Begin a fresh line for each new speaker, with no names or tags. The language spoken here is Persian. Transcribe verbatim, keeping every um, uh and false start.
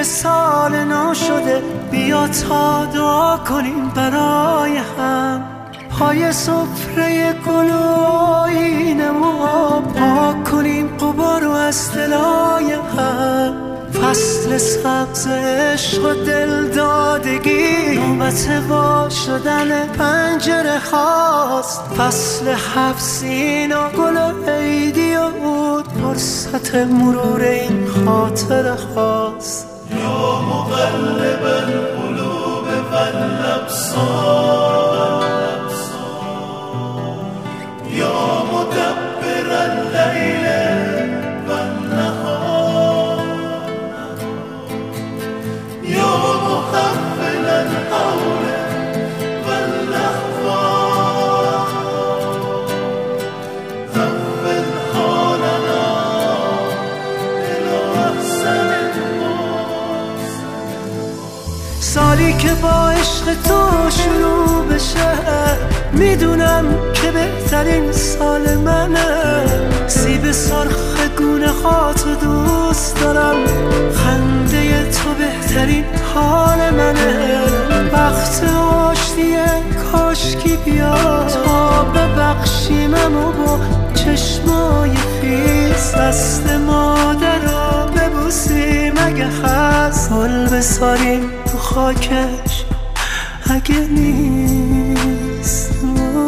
سال نو شده، بیا تا دعا کنیم برای هم. پای سفره گل و آیینمو پاک کنیم غبار و از دلای هم. فصل سبز عشق و دلدادگی نوبت وا شدن پنجره خواست. فصل حفظین و گل و عیدی و عود فرصت مرور این خاطره خواست.
یا مقلب القلوب والابصار، یا مدبر اللیل والنهار، یا مخفل الحول والاحوال، حول حالنا الى احسن المحسن.
سالی که با عشق تو شروع بشه، میدونم که بهترین سال منه. سیب سرخ گونه هاتو دوست دارم، خنده تو بهترین حال منه. وقت آشتیه کاشکی بیا تا ببخشیمم و با چشمای خیس دست مادر رو ببوسیم. اگه هست گل بساریم تو خاکش، اگه نیست